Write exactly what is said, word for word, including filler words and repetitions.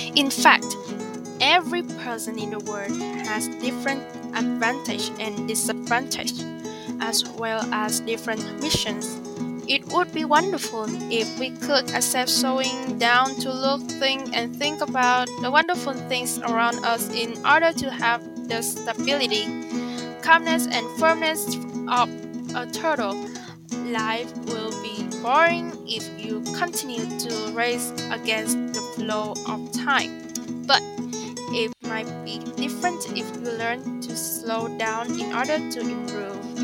In fact, every person in the world has different advantage and disadvantage, as well as different missions. It would be wonderful if we could accept slowing down to look, think, and think about the wonderful things around us in order to have the stability, calmness, and firmness of a turtle. Life will be boring if you continue to race against the flow of time. But it might be different if you learn to slow down in order to improve.